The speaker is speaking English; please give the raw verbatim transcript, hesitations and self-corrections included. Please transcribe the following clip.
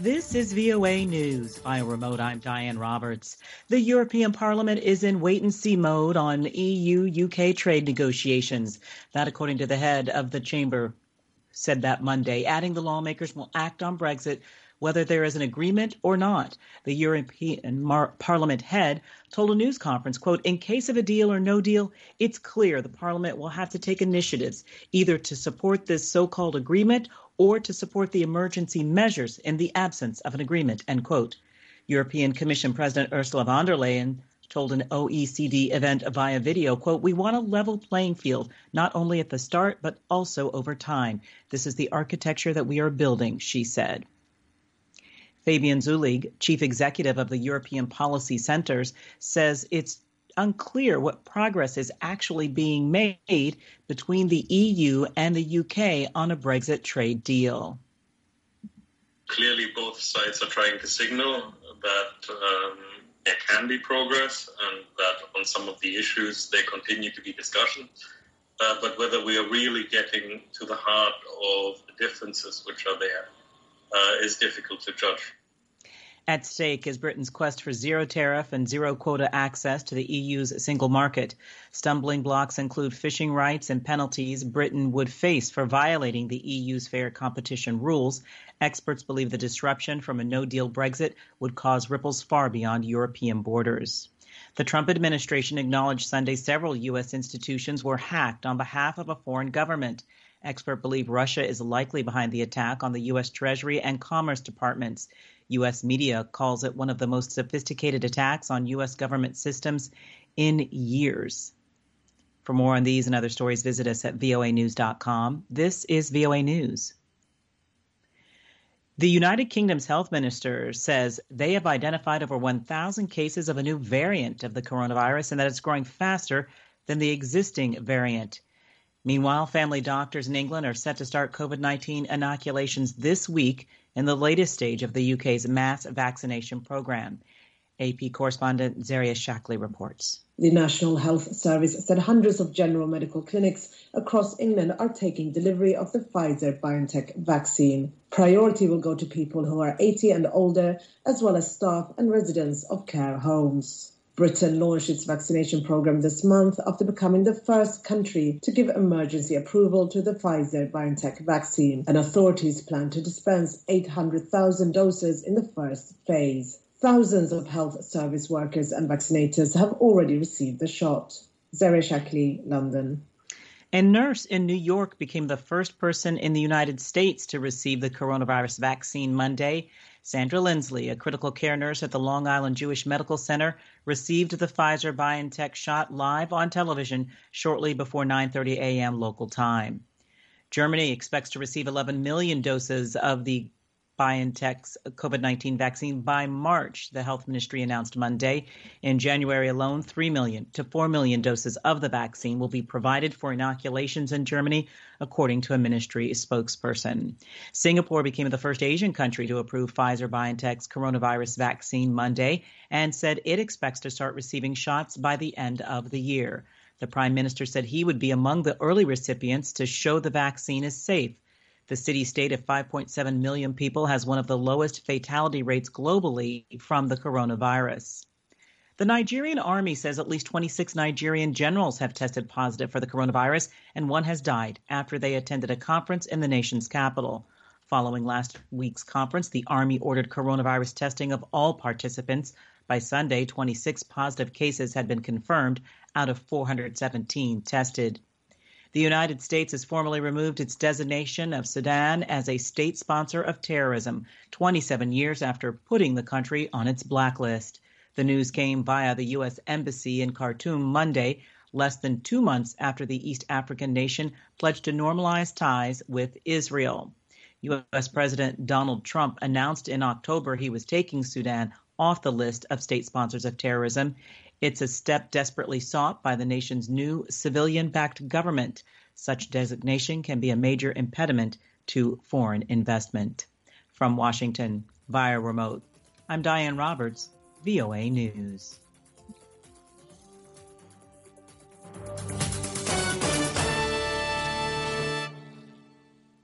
This is V O A News. Via remote, I'm Diane Roberts. The European Parliament is in wait-and-see mode on E U-U K trade negotiations. That, according to the head of the chamber, said that Monday, adding the lawmakers will act on Brexit whether there is an agreement or not. The European Mar- Parliament head told a news conference, quote, in case of a deal or no deal, it's clear the Parliament will have to take initiatives either to support this so-called agreement or to support the emergency measures in the absence of an agreement, end quote. European Commission President Ursula von der Leyen told an O E C D event via video, quote, we want a level playing field, not only at the start, but also over time. This is the architecture that we are building, she said. Fabian Zulig, chief executive of the European Policy Centers, says it's unclear what progress is actually being made between the E U and the U K on a Brexit trade deal. Clearly, both sides are trying to signal that um, there can be progress and that on some of the issues there continue to be discussions. Uh, but whether we are really getting to the heart of the differences which are there uh, is difficult to judge. At stake is Britain's quest for zero tariff and zero quota access to the E U's single market. Stumbling blocks include fishing rights and penalties Britain would face for violating the E U's fair competition rules. Experts believe the disruption from a no-deal Brexit would cause ripples far beyond European borders. The Trump administration acknowledged Sunday several U S institutions were hacked on behalf of a foreign government. Experts believe Russia is likely behind the attack on the U S Treasury and Commerce departments. U S media calls it one of the most sophisticated attacks on U S government systems in years. For more on these and other stories, visit us at V O A news dot com. This is V O A News. The United Kingdom's health minister says they have identified over one thousand cases of a new variant of the coronavirus and that it's growing faster than the existing variant. Meanwhile, family doctors in England are set to start COVID nineteen inoculations this week in the latest stage of the U K's mass vaccination program. A P correspondent Zaria Shackley reports. The National Health Service said hundreds of general medical clinics across England are taking delivery of the Pfizer-BioNTech vaccine. Priority will go to people who are eighty and older, as well as staff and residents of care homes. Britain launched its vaccination program this month after becoming the first country to give emergency approval to the Pfizer-BioNTech vaccine, and authorities plan to dispense eight hundred thousand doses in the first phase. Thousands of health service workers and vaccinators have already received the shot. Zaria Shackley, London. A nurse in New York became the first person in the United States to receive the coronavirus vaccine Monday. Sandra Lindsley, a critical care nurse at the Long Island Jewish Medical Center, received the Pfizer-BioNTech shot live on television shortly before nine thirty a.m. local time. Germany expects to receive eleven million doses of the BioNTech's COVID nineteen vaccine by March, the health ministry announced Monday. In January alone, three million to four million doses of the vaccine will be provided for inoculations in Germany, according to a ministry spokesperson. Singapore became the first Asian country to approve Pfizer-BioNTech's coronavirus vaccine Monday and said it expects to start receiving shots by the end of the year. The prime minister said he would be among the early recipients to show the vaccine is safe. The city-state of five point seven million people has one of the lowest fatality rates globally from the coronavirus. The Nigerian army says at least twenty-six Nigerian generals have tested positive for the coronavirus, and one has died after they attended a conference in the nation's capital. Following last week's conference, the army ordered coronavirus testing of all participants. By Sunday, twenty-six positive cases had been confirmed out of four hundred seventeen tested. The United States has formally removed its designation of Sudan as a state sponsor of terrorism, twenty-seven years after putting the country on its blacklist. The news came via the U S Embassy in Khartoum Monday, less than two months after the East African nation pledged to normalize ties with Israel. U S President Donald Trump announced in October he was taking Sudan off the list of state sponsors of terrorism. It's a step desperately sought by the nation's new civilian-backed government. Such designation can be a major impediment to foreign investment. From Washington, via remote, I'm Diane Roberts, V O A News.